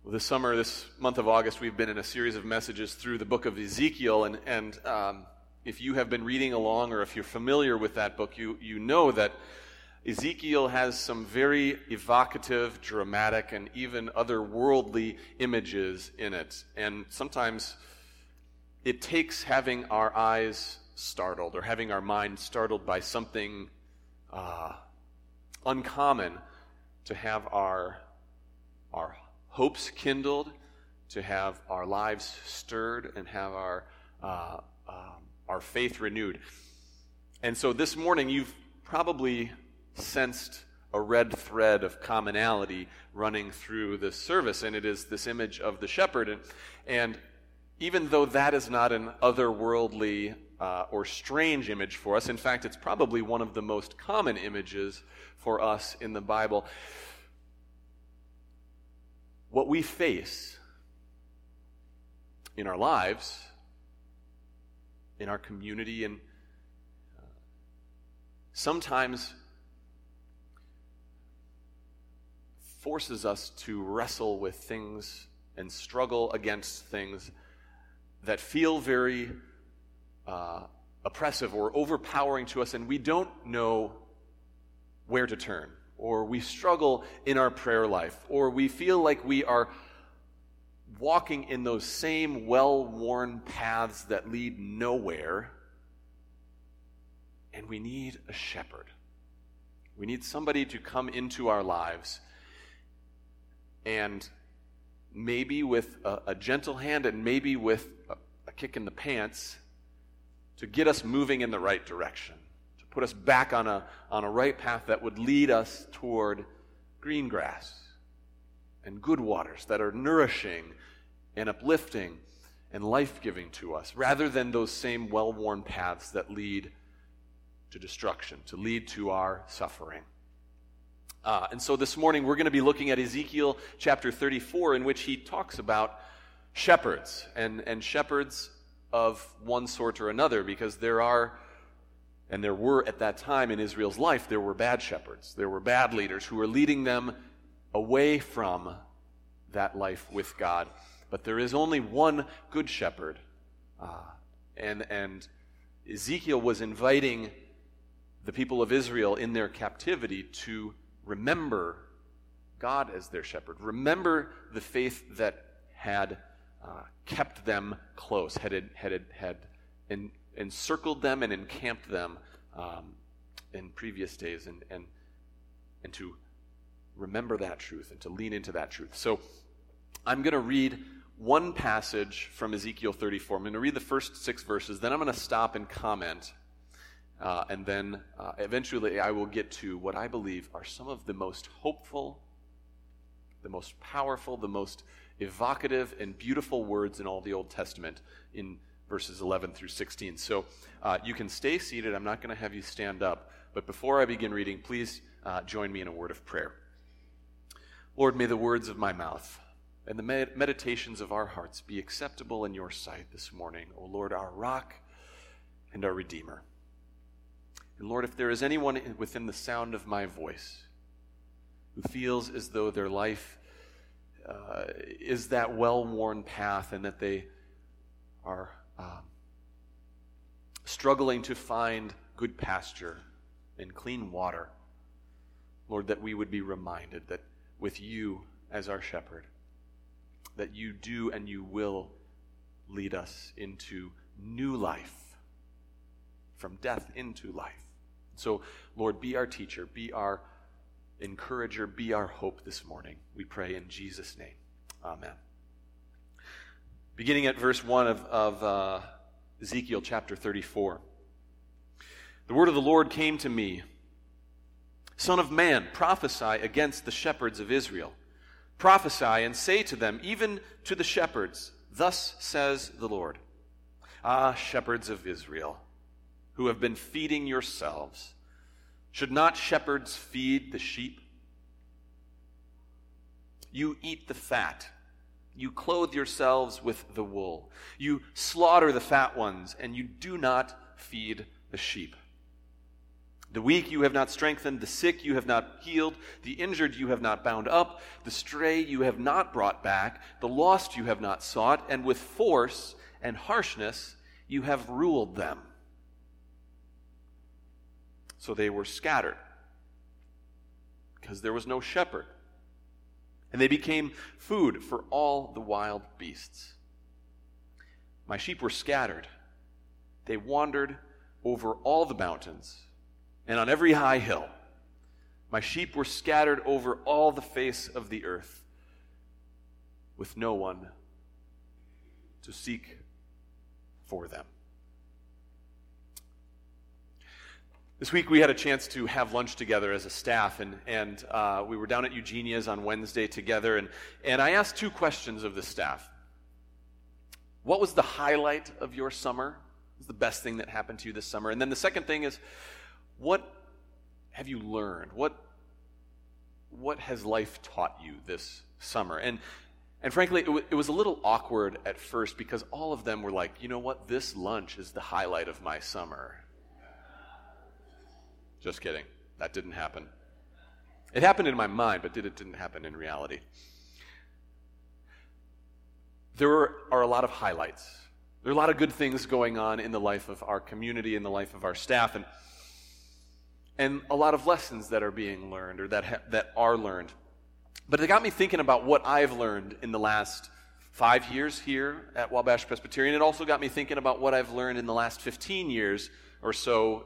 This summer, this month of August, we've been in a series of messages through the book of Ezekiel, and if you have been reading along or if you're familiar with that book, you know that Ezekiel has some very evocative, dramatic, and even otherworldly images in it. And sometimes it takes having our eyes startled or having our mind startled by something uncommon to have our hopes kindled, to have our lives stirred, and have our faith renewed. And so this morning you've probably sensed a red thread of commonality running through this service, and it is this image of the shepherd. And even though that is not an otherworldly or strange image for us, in fact, it's probably one of the most common images for us in the Bible, what we face in our lives, in our community, and sometimes forces us to wrestle with things and struggle against things that feel very oppressive or overpowering to us, and we don't know where to turn, or we struggle in our prayer life, or we feel like we are walking in those same well-worn paths that lead nowhere, and we need a shepherd. We need somebody to come into our lives and maybe with a gentle hand and maybe with a kick in the pants to get us moving in the right direction, to put us back on a right path that would lead us toward green grass and good waters that are nourishing and uplifting and life-giving to us, rather than those same well-worn paths that lead to destruction, to lead to our suffering. And so this morning we're going to be looking at Ezekiel chapter 34, in which he talks about shepherds, and shepherds of one sort or another, because there are, and there were at that time in Israel's life, there were bad shepherds. There were bad leaders who were leading them away from that life with God. But there is only one good shepherd. And Ezekiel was inviting the people of Israel in their captivity to remember God as their shepherd. Remember the faith that had kept them close, had encircled them and encamped them in previous days, and to remember that truth and to lean into that truth. So I'm going to read one passage from Ezekiel 34. I'm going to read the first 6 verses, then I'm going to stop and comment, and then eventually I will get to what I believe are some of the most hopeful, the most powerful, the most evocative and beautiful words in all the Old Testament in verses 11 through 16. So you can stay seated. I'm not going to have you stand up. But before I begin reading, please join me in a word of prayer. Lord, may the words of my mouth and the meditations of our hearts be acceptable in your sight this morning, O Lord, our rock and our Redeemer. And Lord, if there is anyone within the sound of my voice who feels as though their life is that well-worn path, and that they are struggling to find good pasture and clean water, Lord, that we would be reminded that with you as our shepherd, that you do and you will lead us into new life, from death into life. So, Lord, be our teacher, be our encourager, be our hope this morning. We pray in Jesus' name. Amen. Beginning at verse 1 of Ezekiel chapter 34. The word of the Lord came to me. Son of man, prophesy against the shepherds of Israel. Prophesy and say to them, even to the shepherds, thus says the Lord. Ah, shepherds of Israel, who have been feeding yourselves, should not shepherds feed the sheep? You eat the fat. You clothe yourselves with the wool. You slaughter the fat ones, and you do not feed the sheep. The weak you have not strengthened, the sick you have not healed, the injured you have not bound up, the stray you have not brought back, the lost you have not sought, and with force and harshness you have ruled them. So they were scattered, because there was no shepherd. And they became food for all the wild beasts. My sheep were scattered. They wandered over all the mountains and on every high hill. My sheep were scattered over all the face of the earth, with no one to seek for them. This week we had a chance to have lunch together as a staff, and we were down at Eugenia's on Wednesday together, and I asked two questions of the staff. What was the highlight of your summer? What was the best thing that happened to you this summer? And then the second thing is, what have you learned? What has life taught you this summer? And frankly, it was a little awkward at first, because all of them were like, you know what, this lunch is the highlight of my summer. Just kidding. That didn't happen. It happened in my mind, but it didn't happen in reality. There are a lot of highlights. There are a lot of good things going on in the life of our community, in the life of our staff, and a lot of lessons that are being learned, or that are learned. But it got me thinking about what I've learned in the last 5 years here at Wabash Presbyterian. It also got me thinking about what I've learned in the last 15 years or so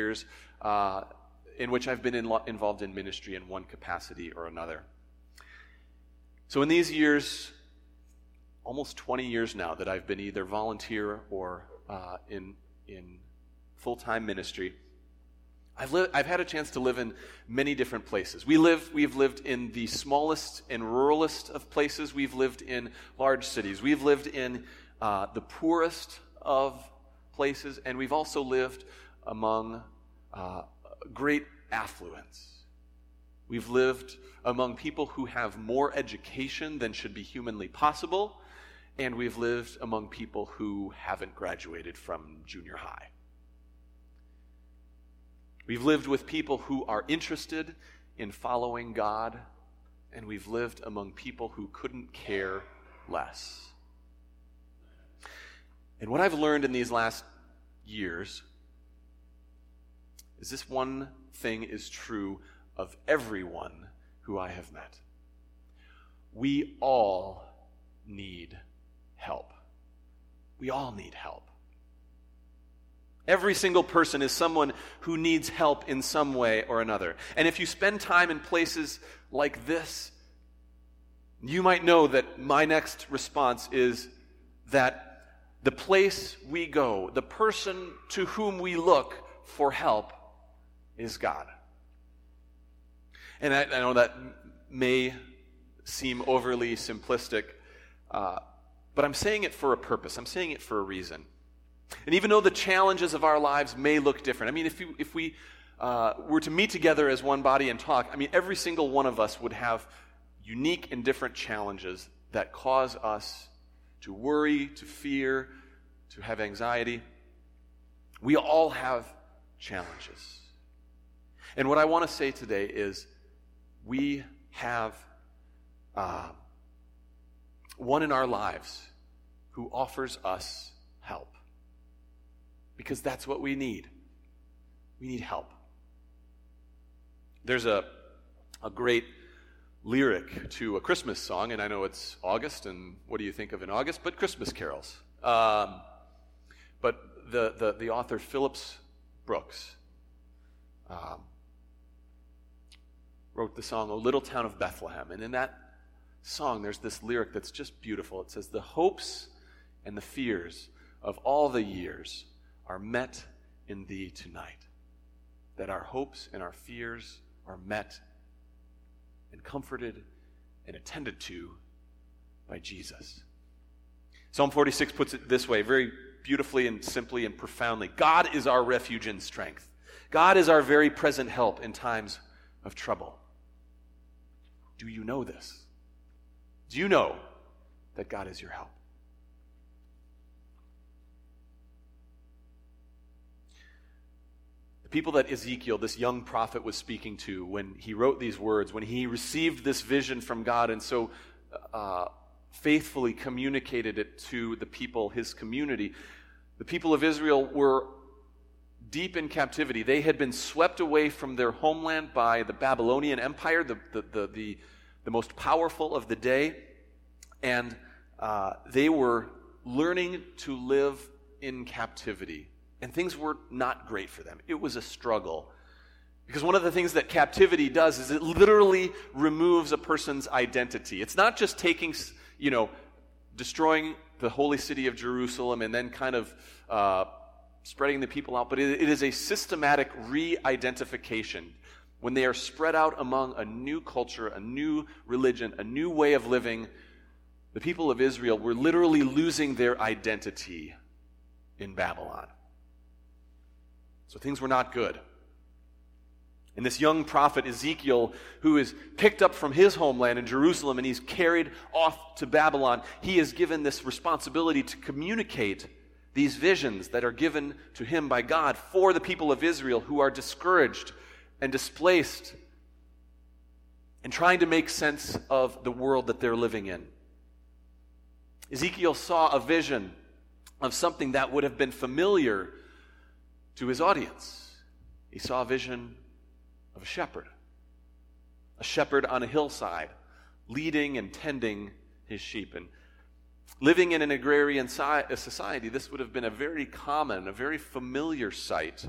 in which I've been involved in ministry in one capacity or another. So in these years, almost 20 years now, that I've been either volunteer or in full-time ministry, I've had a chance to live in many different places. We've lived in the smallest and ruralest of places. We've lived in large cities. We've lived in the poorest of places, and we've also lived among great affluence. We've lived among people who have more education than should be humanly possible, and we've lived among people who haven't graduated from junior high. We've lived with people who are interested in following God, and we've lived among people who couldn't care less. And what I've learned in these last years is this one thing is true of everyone who I have met. We all need help. We all need help. Every single person is someone who needs help in some way or another. And if you spend time in places like this, you might know that my next response is that the place we go, the person to whom we look for help, is God. And I know that may seem overly simplistic, but I'm saying it for a purpose. I'm saying it for a reason. And even though the challenges of our lives may look different, I mean, if we were to meet together as one body and talk, I mean, every single one of us would have unique and different challenges that cause us to worry, to fear, to have anxiety. We all have challenges. And what I want to say today is we have one in our lives who offers us help. Because that's what we need. We need help. There's a great lyric to a Christmas song, and I know it's August, and what do you think of in August? But Christmas carols. But the author Phillips Brooks wrote the song, "O Little Town of Bethlehem." And in that song, there's this lyric that's just beautiful. It says, "The hopes and the fears of all the years are met in thee tonight." That our hopes and our fears are met and comforted and attended to by Jesus. Psalm 46 puts it this way, very beautifully and simply and profoundly. God is our refuge and strength. God is our very present help in times of trouble. Do you know this? Do you know that God is your help? The people that Ezekiel, this young prophet, was speaking to when he wrote these words, when he received this vision from God and so faithfully communicated it to the people, his community, the people of Israel were deep in captivity. They had been swept away from their homeland by the Babylonian Empire, the most powerful of the day, and they were learning to live in captivity. And things were not great for them. It was a struggle. Because one of the things that captivity does is it literally removes a person's identity. It's not just taking, destroying the holy city of Jerusalem and then kind of spreading the people out, but it is a systematic re-identification. When they are spread out among a new culture, a new religion, a new way of living, the people of Israel were literally losing their identity in Babylon. So things were not good. And this young prophet Ezekiel, who is picked up from his homeland in Jerusalem and he's carried off to Babylon, he is given this responsibility to communicate these visions that are given to him by God for the people of Israel who are discouraged and displaced and trying to make sense of the world that they're living in. Ezekiel saw a vision of something that would have been familiar to his audience. He saw a vision of a shepherd on a hillside, leading and tending his sheep. And living in an agrarian society, this would have been a very common, a very familiar sight.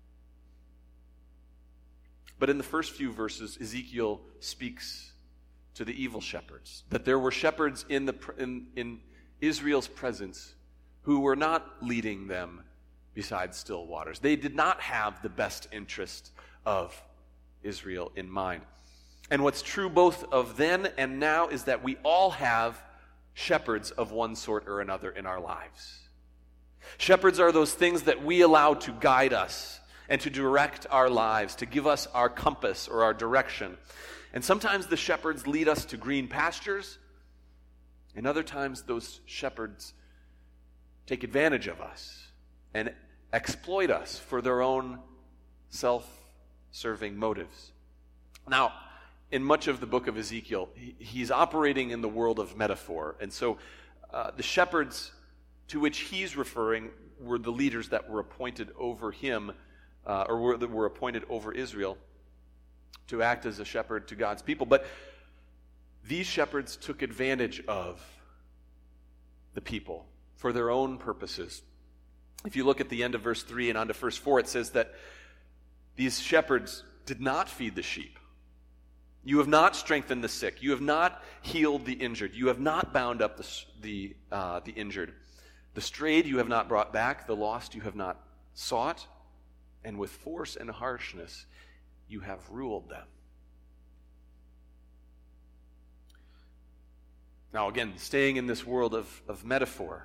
But in the first few verses, Ezekiel speaks to the evil shepherds, that there were shepherds in Israel's presence who were not leading them beside still waters. They did not have the best interest of Israel in mind. And what's true both of then and now is that we all have shepherds of one sort or another in our lives. Shepherds are those things that we allow to guide us and to direct our lives, to give us our compass or our direction. And sometimes the shepherds lead us to green pastures, and other times those shepherds take advantage of us and exploit us for their own self-serving motives. Now, in much of the book of Ezekiel, he's operating in the world of metaphor. And so the shepherds to which he's referring were the leaders that were appointed over him, that were appointed over Israel to act as a shepherd to God's people. But these shepherds took advantage of the people for their own purposes. If you look at the end of verse 3 and on to verse 4, it says that these shepherds did not feed the sheep. You have not strengthened the sick. You have not healed the injured. You have not bound up the injured. The strayed you have not brought back. The lost you have not sought. And with force and harshness you have ruled them. Now again, staying in this world of metaphor,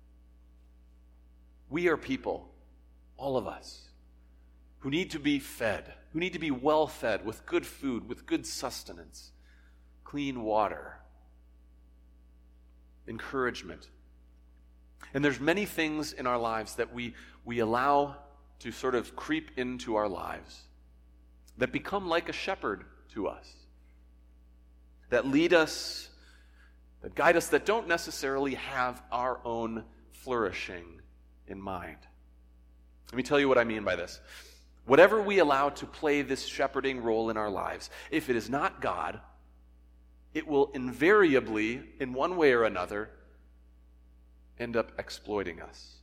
we are people, all of us, who need to be fed, who need to be well fed with good food, with good sustenance, clean water, encouragement. And there's many things in our lives that we allow to sort of creep into our lives that become like a shepherd to us, that lead us, that guide us, that don't necessarily have our own flourishing in mind. Let me tell you what I mean by this. Whatever we allow to play this shepherding role in our lives, if it is not God, it will invariably, in one way or another, end up exploiting us.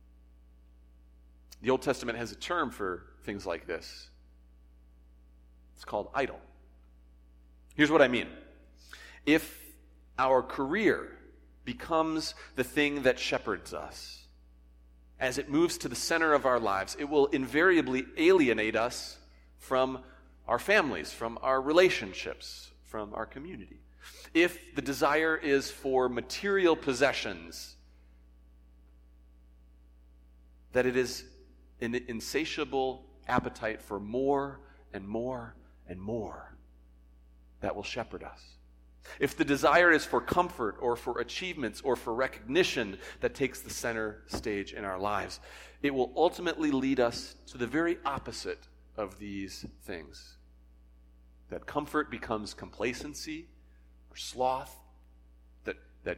The Old Testament has a term for things like this. It's called idol. Here's what I mean. If our career becomes the thing that shepherds us, as it moves to the center of our lives, it will invariably alienate us from our families, from our relationships, from our community. If the desire is for material possessions, that it is an insatiable appetite for more and more and more that will shepherd us. if the desire is for comfort or for achievements or for recognition that takes the center stage in our lives, it will ultimately lead us to the very opposite of these things. That comfort becomes complacency or sloth, that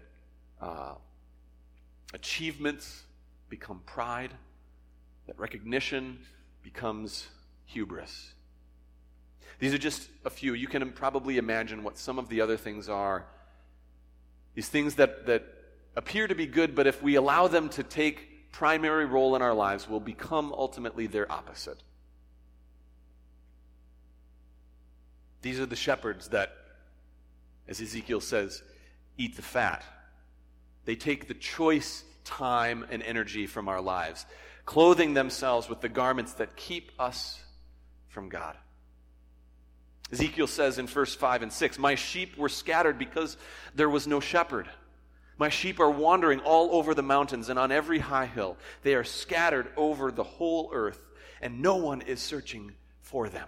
achievements become pride, that recognition becomes hubris. These are just a few. You can probably imagine what some of the other things are. These things that appear to be good, but if we allow them to take primary role in our lives, will become ultimately their opposite. These are the shepherds that, as Ezekiel says, eat the fat. They take the choice time and energy from our lives, clothing themselves with the garments that keep us from God. Ezekiel says in verse 5 and 6, "My sheep were scattered because there was no shepherd. My sheep are wandering all over the mountains and on every high hill. They are scattered over the whole earth, and no one is searching for them."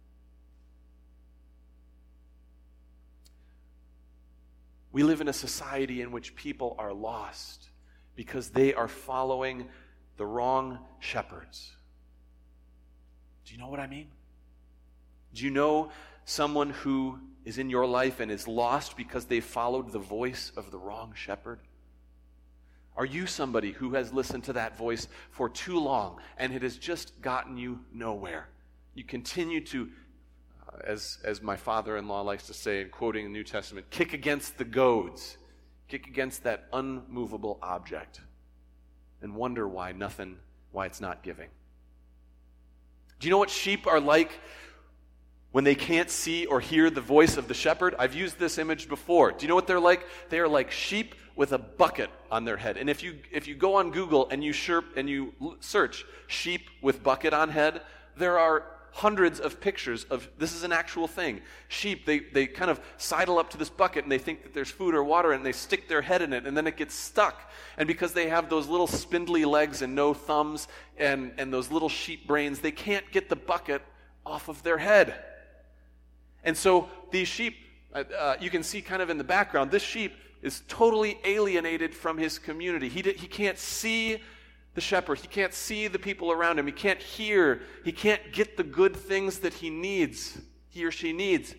We live in a society in which people are lost because they are following the wrong shepherds. Do you know what I mean? Do you know someone who is in your life and is lost because they followed the voice of the wrong shepherd? Are you somebody who has listened to that voice for too long and it has just gotten you nowhere? You continue to, as my father-in-law likes to say in quoting the New Testament, kick against the goads, kick against that unmovable object, and wonder why it's not giving. Do you know what sheep are like when they can't see or hear the voice of the shepherd? I've used this image before. Do you know what they're like? They are like sheep with a bucket on their head. And if you go on Google and you search sheep with bucket on head, there are hundreds of pictures of, this is an actual thing. Sheep, they kind of sidle up to this bucket and they think that there's food or water and they stick their head in it and then it gets stuck. And because they have those little spindly legs and no thumbs and those little sheep brains, they can't get the bucket off of their head. And so these sheep, you can see kind of in the background, this sheep is totally alienated from his community. He can't see the shepherd. He can't see the people around him. He can't hear. He can't get the good things that he or she needs.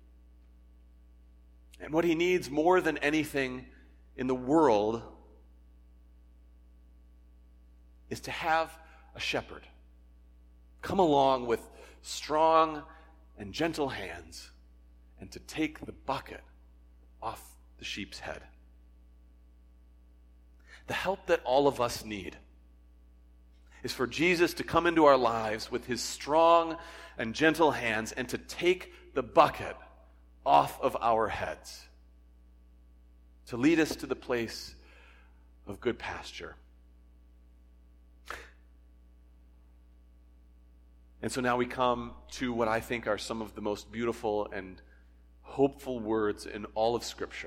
And what he needs more than anything in the world is to have a shepherd come along with strong and gentle hands and to take the bucket off the sheep's head. The help that all of us need is for Jesus to come into our lives with his strong and gentle hands and to take the bucket off of our heads, to lead us to the place of good pasture. And so now we come to what I think are some of the most beautiful and hopeful words in all of Scripture.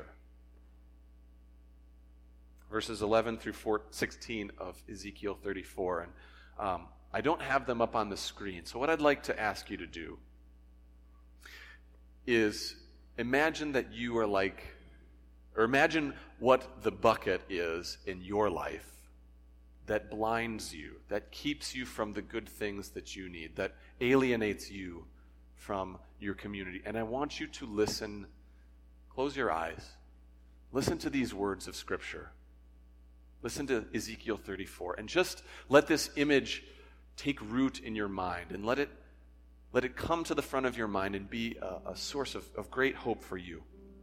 Verses 11 through 16 of Ezekiel 34. And I don't have them up on the screen. So what I'd like to ask you to do is imagine that you are like, or imagine what the bucket is in your life that blinds you, that keeps you from the good things that you need, that alienates you from your community. And I want you to listen, close your eyes, listen to these words of Scripture. Listen to Ezekiel 34 and just let this image take root in your mind and let it come to the front of your mind and be a source of great hope for you.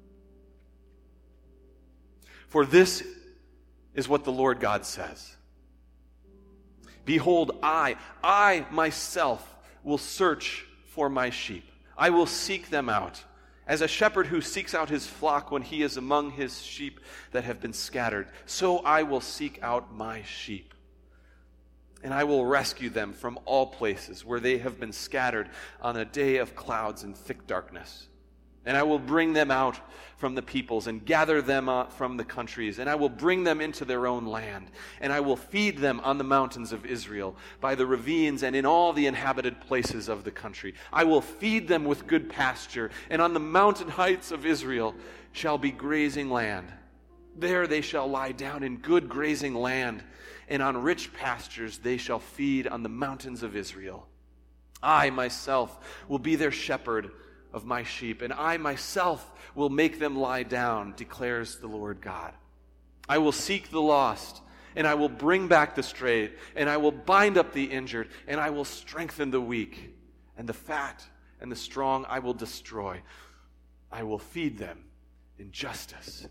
For this is what the Lord God says. Behold, I myself will search for my sheep. I will seek them out. As a shepherd who seeks out his flock when he is among his sheep that have been scattered, so I will seek out my sheep. And I will rescue them from all places where they have been scattered on a day of clouds and thick darkness. And I will bring them out from the peoples and gather them from the countries, and I will bring them into their own land. And I will feed them on the mountains of Israel, by the ravines and in all the inhabited places of the country. I will feed them with good pasture, and on the mountain heights of Israel shall be grazing land. There they shall lie down in good grazing land, and on rich pastures they shall feed on the mountains of Israel. I myself will be their shepherd of my sheep, and I myself will make them lie down, declares the Lord God. I will seek the lost, and I will bring back the strayed, and I will bind up the injured, and I will strengthen the weak, and the fat and the strong I will destroy. I will feed them in justice.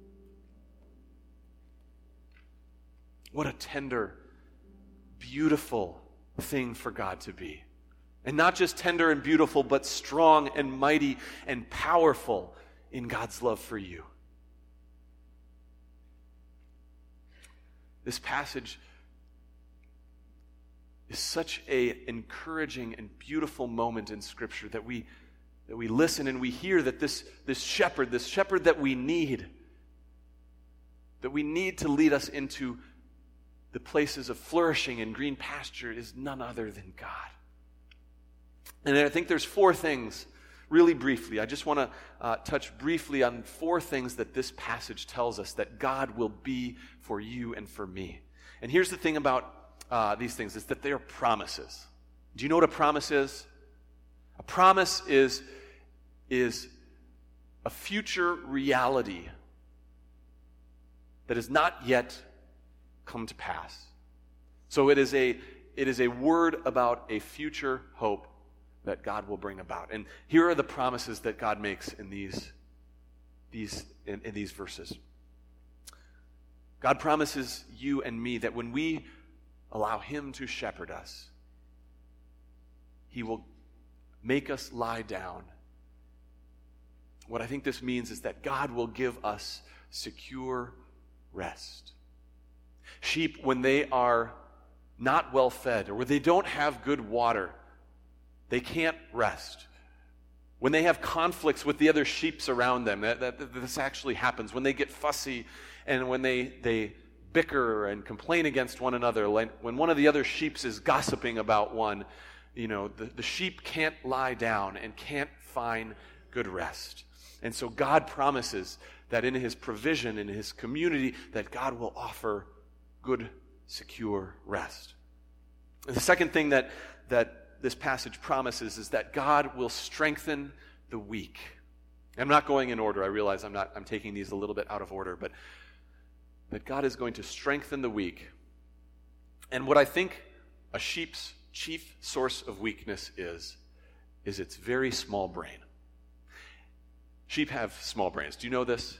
What a tender, beautiful thing for God to be. And not just tender and beautiful, but strong and mighty and powerful in God's love for you. This passage is such an encouraging and beautiful moment in Scripture that we listen and we hear that this shepherd that we need to lead us into the places of flourishing and green pasture is none other than God. And I think there's 4 things, really briefly. I just want to touch briefly on 4 things that this passage tells us that God will be for you and for me. And here's the thing about these things, is that they are promises. Do you know what a promise is? A promise is a future reality that has not yet come to pass. So it is a word about a future hope that God will bring about. And here are the promises that God makes in these verses. God promises you and me that when we allow Him to shepherd us, He will make us lie down. What I think this means is that God will give us secure rest. Sheep, when they are not well fed or when they don't have good water, they can't rest. When they have conflicts with the other sheep around them, this actually happens. When they get fussy and when they bicker and complain against one another, when one of the other sheep is gossiping about one, the sheep can't lie down and can't find good rest. And so God promises that in His provision, in His community, that God will offer good, secure rest. And the second thing that this passage promises is that God will strengthen the weak. I'm not going in order. I realize I'm taking these a little bit out of order, but that God is going to strengthen the weak. And what I think a sheep's chief source of weakness is its very small brain. Sheep have small brains. Do you know this?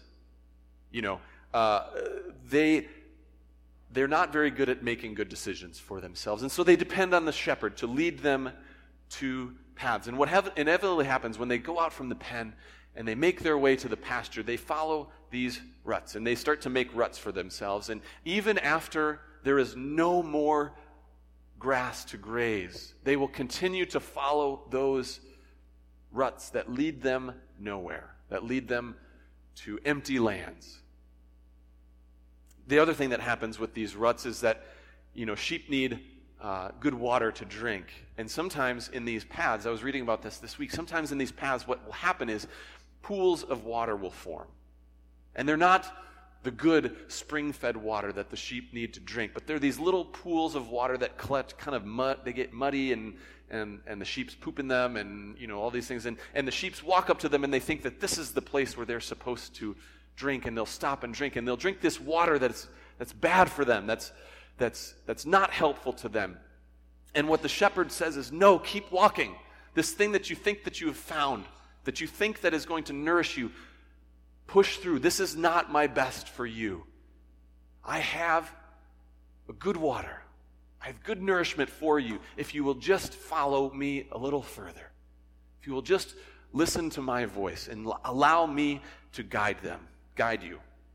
They're not very good at making good decisions for themselves. And so they depend on the shepherd to lead them to paths. And what inevitably happens when they go out from the pen and they make their way to the pasture, they follow these ruts and they start to make ruts for themselves. And even after there is no more grass to graze, they will continue to follow those ruts that lead them nowhere, that lead them to empty lands. The other thing that happens with these ruts is that, sheep need good water to drink. And sometimes in these paths, I was reading about this week, sometimes in these paths what will happen is pools of water will form. And they're not the good spring-fed water that the sheep need to drink, but they're these little pools of water that collect kind of mud. They get muddy and the sheep's poop in them and, all these things. And the sheep's walk up to them and they think that this is the place where they're supposed to drink, and they'll stop and drink, and they'll drink this water that's bad for them, that's not helpful to them. And what the shepherd says is, no, keep walking. This thing that you think that you have found, that you think that is going to nourish you, push through. This is not my best for you. I have a good water. I have good nourishment for you if you will just follow me a little further. If you will just listen to my voice and allow me to guide you.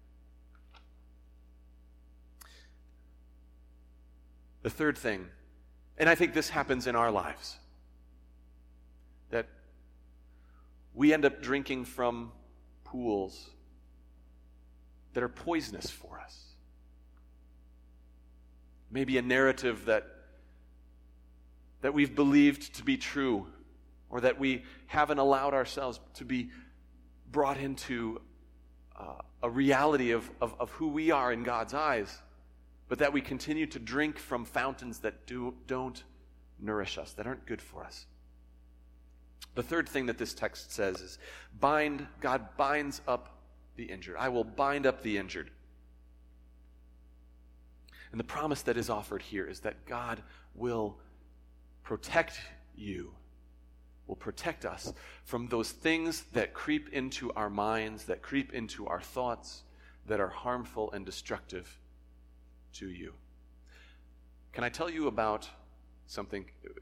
The third thing, and I think this happens in our lives, that we end up drinking from pools that are poisonous for us. Maybe a narrative that we've believed to be true, or that we haven't allowed ourselves to be brought into a reality of who we are in God's eyes, but that we continue to drink from fountains that don't nourish us, that aren't good for us. The third thing that this text says is God binds up the injured. I will bind up the injured. And the promise that is offered here is that God will protect you, will protect us from those things that creep into our minds, that creep into our thoughts, that are harmful and destructive to you. Can I tell you about something?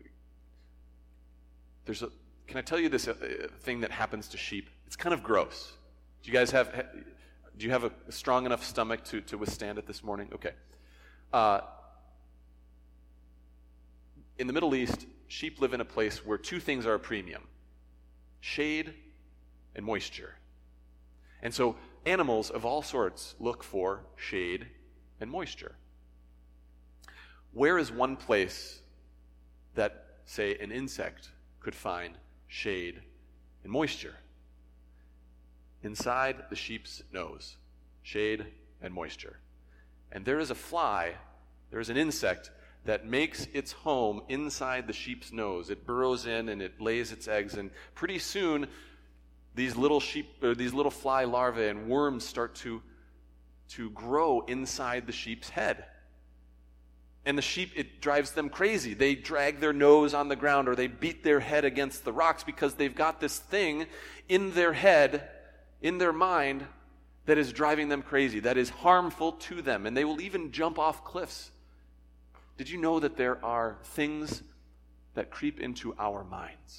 Can I tell you this thing that happens to sheep? It's kind of gross. Do you have a strong enough stomach to withstand it this morning? Okay. In the Middle East, sheep live in a place where two things are a premium: shade and moisture. And so animals of all sorts look for shade and moisture. Where is one place that, say, an insect could find shade and moisture? Inside the sheep's nose. Shade and moisture. And there is a fly, there is an insect that makes its home inside the sheep's nose. It burrows in and it lays its eggs, and pretty soon these little fly larvae and worms start to grow inside the sheep's head. And the sheep, it drives them crazy. They drag their nose on the ground, or they beat their head against the rocks, because they've got this thing in their head, in their mind, that is driving them crazy, that is harmful to them. And they will even jump off cliffs. Did you know that there are things that creep into our minds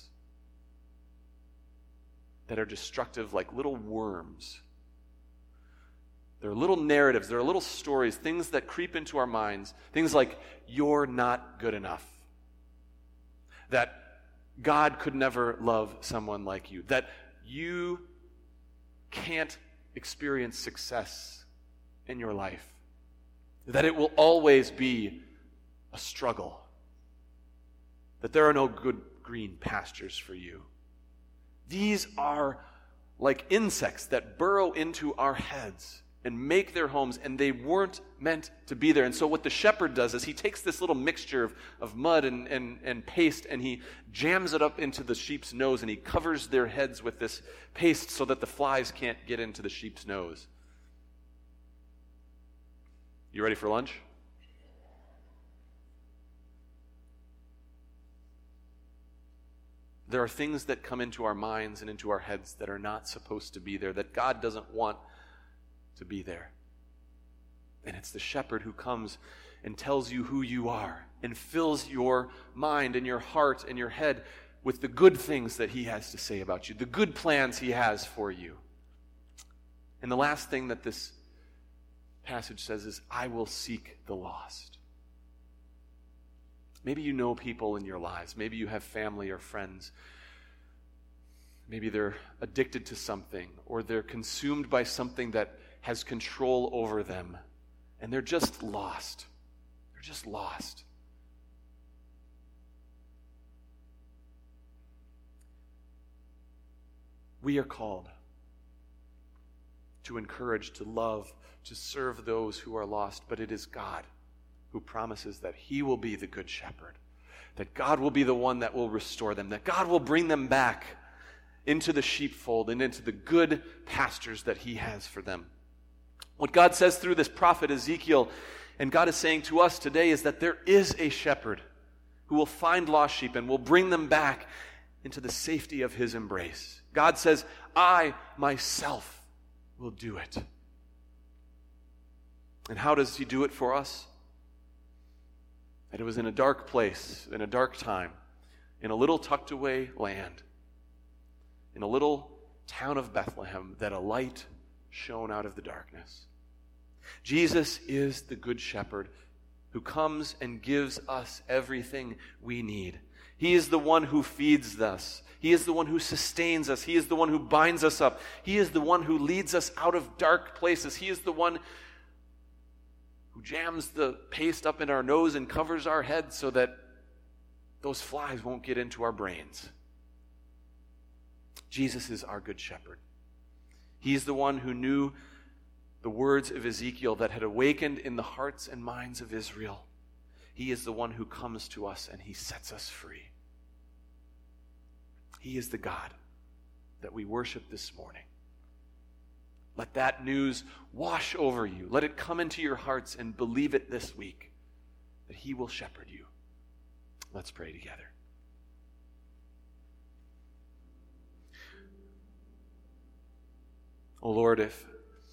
that are destructive, like little worms? There are little narratives, there are little stories, things that creep into our minds, things like, you're not good enough, that God could never love someone like you, that you can't experience success in your life, that it will always be a struggle, that there are no good green pastures for you. These are like insects that burrow into our heads and make their homes, and they weren't meant to be there. And so what the shepherd does is he takes this little mixture of mud and paste, and he jams it up into the sheep's nose, and he covers their heads with this paste so that the flies can't get into the sheep's nose. You ready for lunch? There are things that come into our minds and into our heads that are not supposed to be there, that God doesn't want to be there. And it's the shepherd who comes and tells you who you are and fills your mind and your heart and your head with the good things that he has to say about you, the good plans he has for you. And the last thing that this passage says is, I will seek the lost. Maybe you know people in your lives. Maybe you have family or friends. Maybe they're addicted to something, or they're consumed by something that has control over them, and they're just lost. They're just lost. We are called to encourage, to love, to serve those who are lost, but it is God who promises that he will be the good shepherd, that God will be the one that will restore them, that God will bring them back into the sheepfold and into the good pastures that he has for them. What God says through this prophet Ezekiel, and God is saying to us today, is that there is a shepherd who will find lost sheep and will bring them back into the safety of his embrace. God says, I myself will do it. And how does he do it for us? That it was in a dark place, in a dark time, in a little tucked away land, in a little town of Bethlehem, that a light shone out of the darkness. Jesus is the good shepherd who comes and gives us everything we need. He is the one who feeds us. He is the one who sustains us. He is the one who binds us up. He is the one who leads us out of dark places. He is the one who jams the paste up in our nose and covers our heads so that those flies won't get into our brains. Jesus is our good shepherd. He's the one who knew the words of Ezekiel that had awakened in the hearts and minds of Israel. He is the one who comes to us and he sets us free. He is the God that we worship this morning. Let that news wash over you. Let it come into your hearts and believe it this week, that he will shepherd you. Let's pray together. Oh Lord, if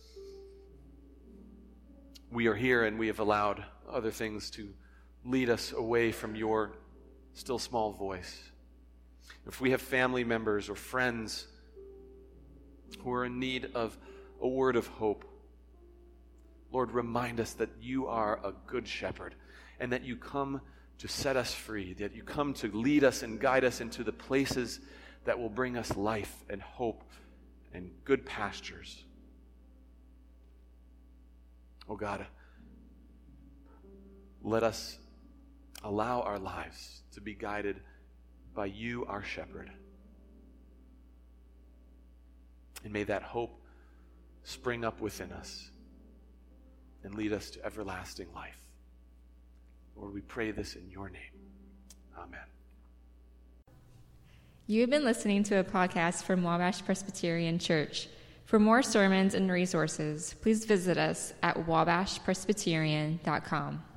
we are here and we have allowed other things to lead us away from your still small voice, if we have family members or friends who are in need of a word of hope, Lord, remind us that you are a good shepherd and that you come to set us free, that you come to lead us and guide us into the places that will bring us life and hope and good pastures. Oh God, let us allow our lives to be guided by you, our shepherd. And may that hope spring up within us and lead us to everlasting life. Lord, we pray this in your name. Amen. You have been listening to a podcast from Wabash Presbyterian Church. For more sermons and resources, please visit us at wabashpresbyterian.com.